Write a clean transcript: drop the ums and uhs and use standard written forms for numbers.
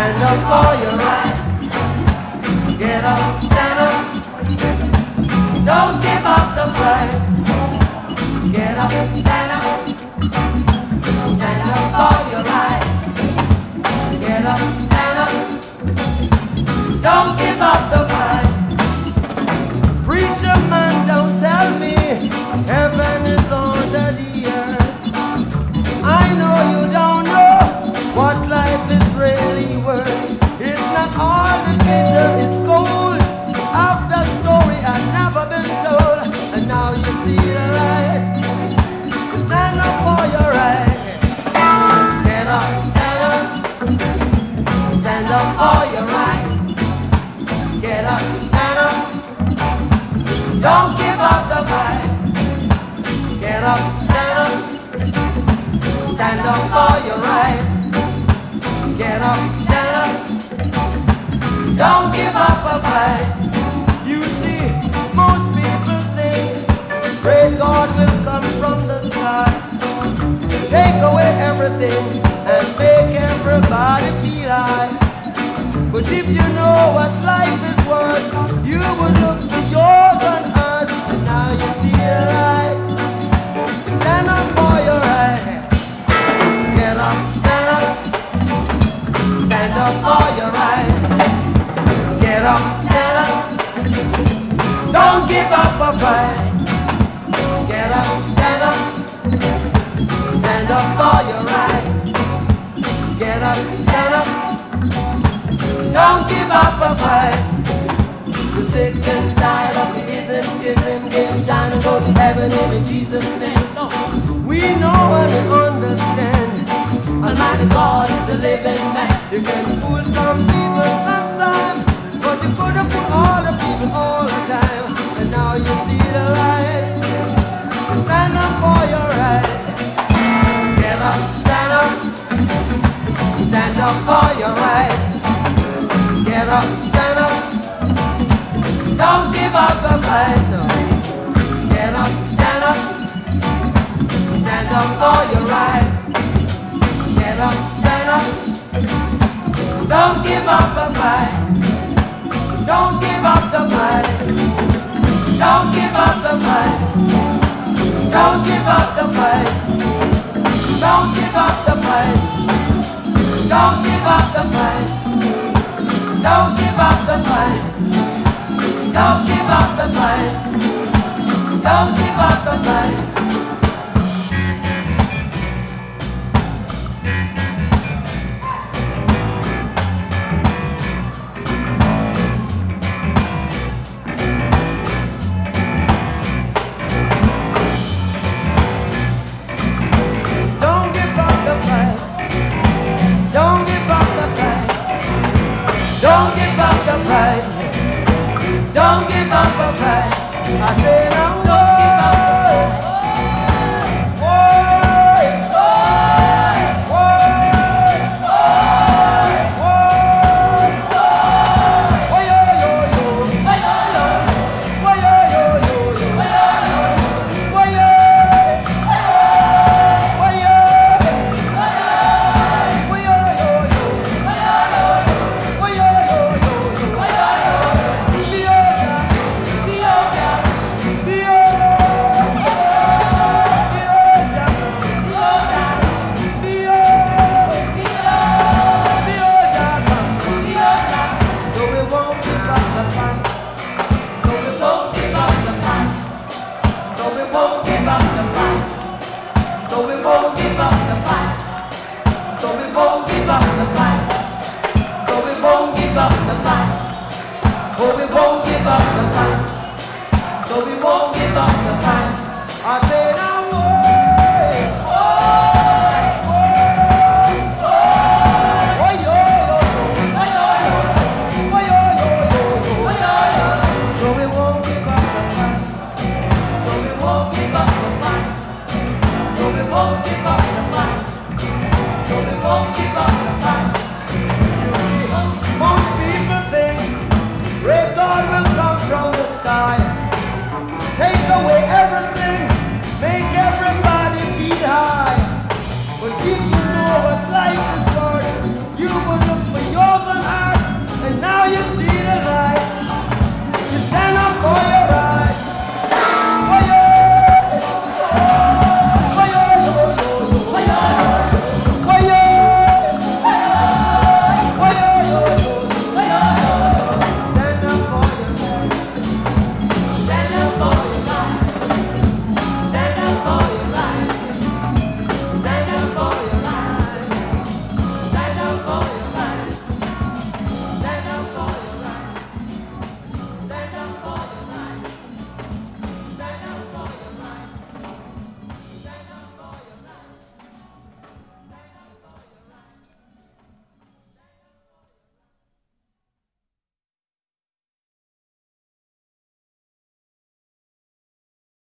stand up for your right. Get up, stand up. Don't give up the fight. Get up, stand up. Stand up for your right. Get up, stand up. Don't give up the fight. Preacher man, don't tell me heaven is under the earth. I know you don't know what life is really worth. It's not all the glitter is gold. Half the story had never been told, and now you see the light. You stand up for your right. Get up, stand up. Stand up for your right. Get up, stand up. Don't give up the fight. Get up, stand up. Stand up for your right. Get up, stand up. Don't give up a fight. You see, most people think great God will come from the sky, take away everything and make everybody feel high. But if you know what life is worth, you would look for yours on earth. And now you see the light. Stand up for your right. Get up, stand up. Stand up for your right. Get up, stand up. Don't give up a fight. Get up, stand up. Stand up for your right. Get up, stand up. Don't give up a fight. The sick and tired of the ism, schism, give down and go to heaven in Jesus' name. We know and we understand. Almighty God is a living man. You can fool some people sometime, but you couldn't fool all the people all the time. And now you see the light. You stand up for your right. Get up, stand up. Stand up for your right. Get up, stand up. Don't give up the fight, no. Get up, stand up. Stand up for your right. Get up, stand up. Don't give up the fight. Don't give up the fight. Don't give up the fight. Don't give up the fight. Don't give up the fight. Don't give up the fight. Don't give up the fight. Don't give up the fight. Don't give up the fight. Don't give up the fight. Don't give up the fight. Don't give up the fight. Don't give up the fight. I say now, don't give up the fight. So we won't give up the fight.